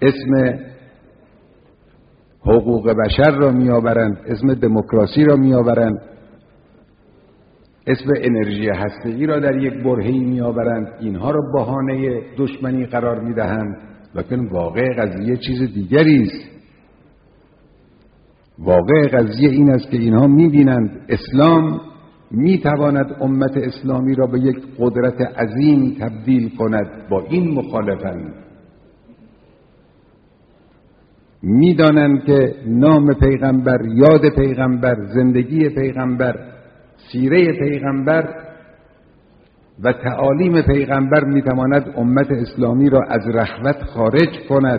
اسم حقوق بشر را میآورند، اسم دموکراسی را میآورند، اسم انرژی هسته‌ای را در یک برهه‌ای میآورند، اینها را بهانه دشمنی قرار میدهند. لکن واقع قضیه چیز دیگری است. واقع قضیه این است که اینها می‌بینند اسلام می‌تواند امت اسلامی را به یک قدرت عظیم تبدیل کند. با این مخالفند. می‌دانند که نام پیغمبر، یاد پیغمبر، زندگی پیغمبر، سیره پیغمبر و تعالیم پیغمبر می‌تواند امت اسلامی را از رخوت خارج کند،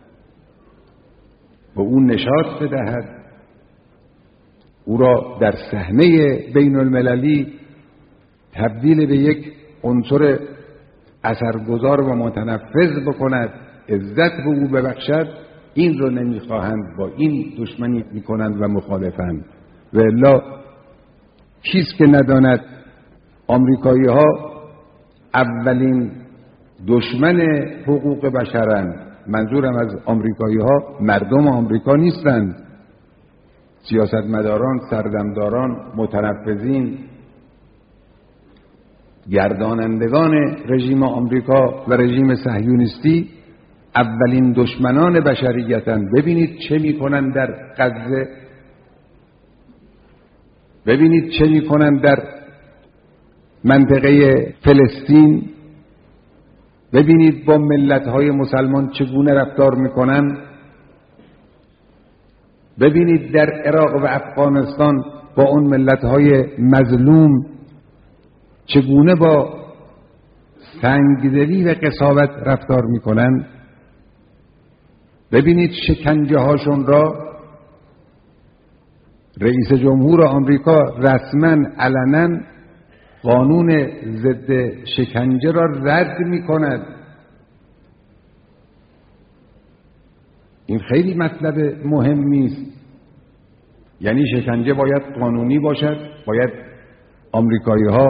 به او نشاط بدهد، او را در صحنه بین المللی تبدیل به یک عنصر اثرگذار و متنفذ بکند، عزت به او ببخشد. این رو نمیخواهند، با این دشمنی میکنند و مخالفند. و الا کیست که نداند آمریکایی ها اولین دشمن حقوق بشرند؟ منظورم از آمریکایی ها مردم آمریکا نیستند، سیاستمداران، سردمداران، متنفذین، گردانندگان رژیم آمریکا و رژیم صهیونیستی اولین دشمنان بشریتند. ببینید چه میکنند در غزه، ببینید چه میکنند در منطقه فلسطین، ببینید با ملت‌های مسلمان چگونه رفتار میکنند، ببینید در عراق و افغانستان با اون ملت‌های مظلوم چگونه با سنگدلی و قساوت رفتار میکنند. ببینید شکنجه هاشون را. رئیس جمهور آمریکا رسما علنا قانون ضد شکنجه را رد میکند. این خیلی مطلب مهمی است. یعنی شکنجه باید قانونی باشد، باید آمریکایی ها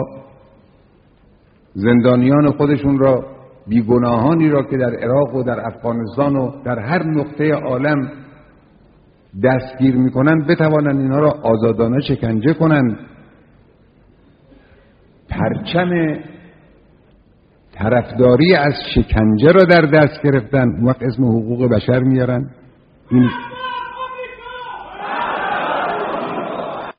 زندانیان خودشون را، بیگناهانی را که در عراق و در افغانستان و در هر نقطه عالم دستگیر میکنند بتوانند اینها را آزادانه شکنجه کنند. پرچم طرفداری از شکنجه را در دست گرفتن، اون وقت اسم حقوق بشر میارن. این